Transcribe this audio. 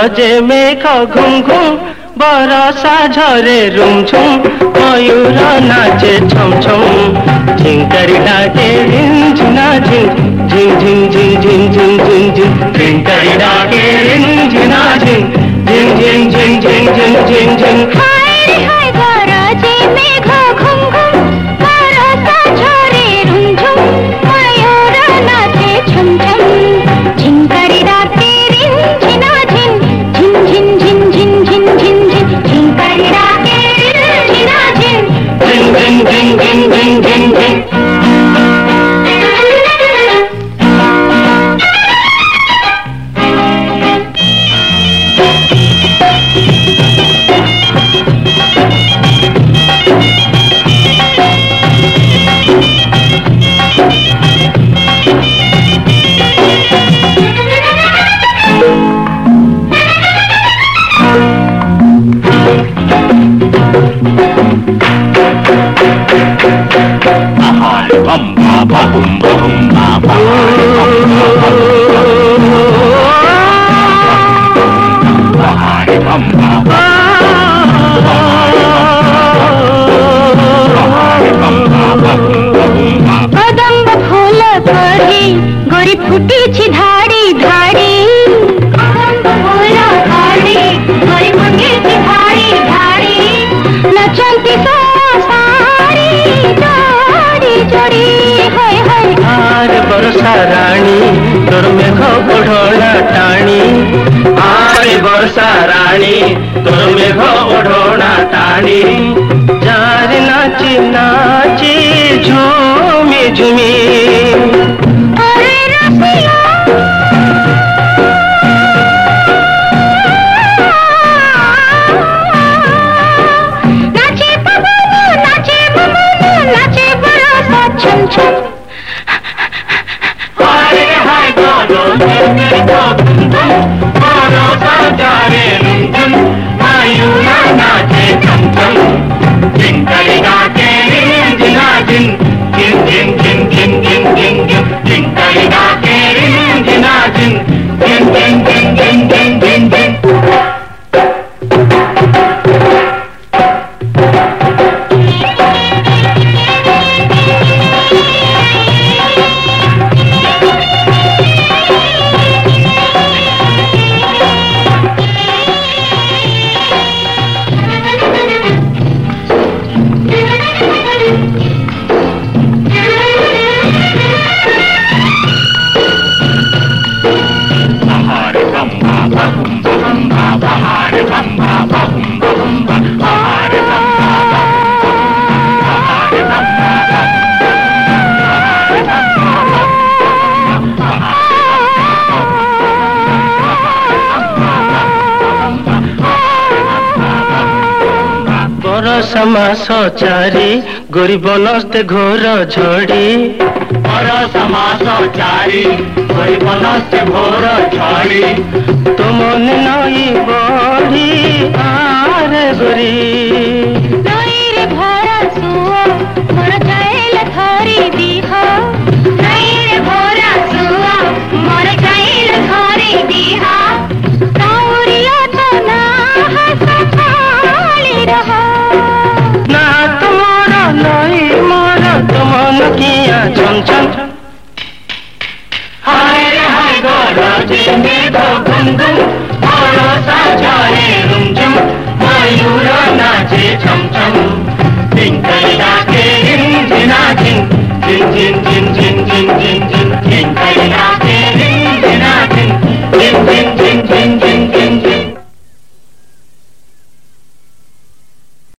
গরজে মেঘ ঘুম ঘুম বরষা ঝরে রুমঝুম ময়ূর নাচে ছম ছম ঝিঙ্কারি ডাকে রিঞ্ঝিনা ঝিং ঝিং ঝিং ঝিং ঝিং ঝিং ঝিং ঝিং ঝিঙ্কারি ডাকে রিঞ্ঝিনা ঝিং ঝিং ঝিং ঝিং ঝিং ঝিং ঝিং ঝিং হায় হায় গরজে মেঘ ঘুম ঘুম বরষা ঝরে রুমঝুম ময়ূর নাচে ছম ছম ঝিঙ্কারি ডাকে রিঞ্ঝিনা ঝিং ঝিং ঝিং ঝিং ঝিং ঝিং ঝিং ঝিং ঝিঙ্কারি ডাকে রিঞ্ঝিনা ঝিং ঝিং ঝিং ঝিং ঝিং ঝিং ঝিং ঝিং कदम्ब फूल पड़ी गोरी फुटी धाड़ी धाड़ी कदम्ब फूल पड़ी गोरी फुटी धाड़ी धाड़ी नचंती सारी जोड़ी जोड़ी हाय हाय आरे बरसा रानी तोर मेघ ओढ़ना टाणी आरे बरसा रानी तोर मेघ ओढ़ना टाणी जारे नाची नाची झूमी झूमी अरे रसिया नाचे पवन नाचे बमन नाचे बरसा छम छम हाय हाय गोरो मेघ बरसा जारे रुंझुन मयूर नाचे छम छम ঝিঙ্কারি ডাকে রিঞ্ঝিনা ঝিং ঝিং ঝিং ঝিং ঝিং ঝিং ঝিং ঝিং ঝিঙ্কারি ডাকে রিঞ্ঝিনা ঝিং ঝিং ঝিং ঝিং ঝিং ঝিং ঝিং ঝিং बरसा मास चारी गोरी बनस्ते घोर झड़ी बरसा मास चारी गोरी बनस्ते घोर झड़ी तो मन नई बड़ी आरे गोरी नई रे भरा सुआ मोर जाइल धरी दीहा नई रे भरा सुआ मोर जाइल धरी दीहा काउरिया तो ना हंसाली रहा ना तुम्हारा नहीं मारा तुमन किया छम छम हाय रे हाय गरजे मेघ घुम घुम बरसा ঝরে रुमझुम मयूर नाचे छम छम